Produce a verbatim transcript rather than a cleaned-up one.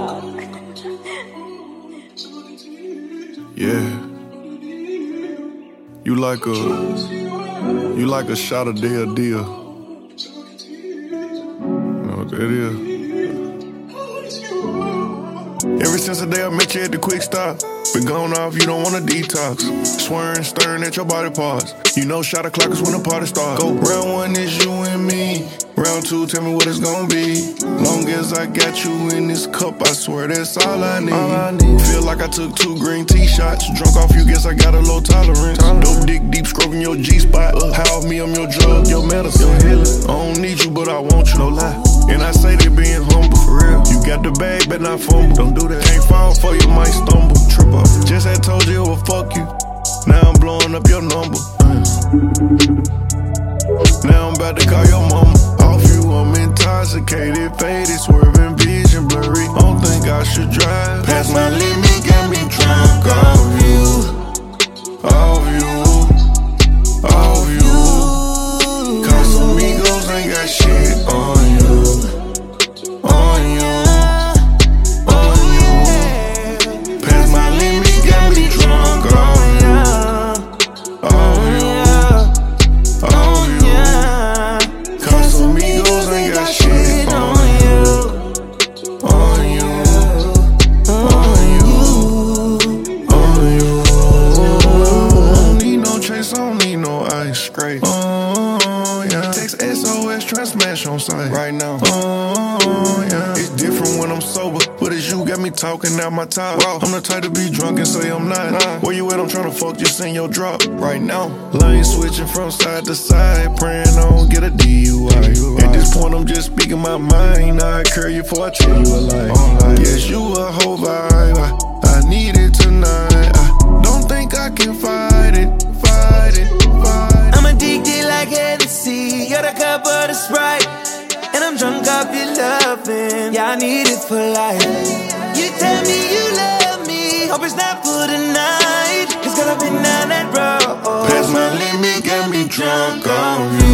Yeah. You like a, you like a shot of deal deal. You know what that is? Ever since the day I met you at the quick stop, been gone off, you don't wanna detox. Swearing, staring at your body parts. You know shot o'clock is when the party starts. Go round one is you and me. Round two, tell me what it's gonna be. Long as I got you in this cup, I swear that's all I need. All I need. Feel like I took two green tea shots. Drunk off you, guess I got a low tolerance. tolerance. Dope dick deep stroking your G-spot. Uh, high off me, I'm your drug, your medicine. Your healer. I don't need you, but I want you. No lie. And I say they being humble. For real. You got the bag, but not fumble. Don't do that. Can't fall for you, might stumble. Trip up. Just had told you it would fuck you. Now I'm blowing up your number. Uh. Now I'm about to call your mama. Off you, I'm intoxicated, faded, swerving, vision blurry. Don't think I should drive. Past my limit, got me drunk off you, off you, off you. Cause amigos ain't got shit on you, on you, on you. Past my limit, got me drunk off you, off you. Straight. Oh, yeah. Text S O S, try smash on sight right now. Oh, yeah. It's different when I'm sober, but it's you got me talking out my top. I'm the type to be drunk and say I'm not. Nah. Where you at? I'm trying to fuck, just send your drop right now. Lane switching from side to side, praying I don't get a D U I. At this point, I'm just speaking my mind. I occur you before I tell you a lie. Oh, yes, you a whole vibe. I, I need it tonight. I don't think I can fight it, fight it, fight it. I'm addicted like Hennessy, got a cup of the Sprite, and I'm drunk off your loving. Yeah, I need it for life. You tell me you love me, hope it's not for tonight. Cause girl, I've been down that road. Past my limit, got me drunk on you.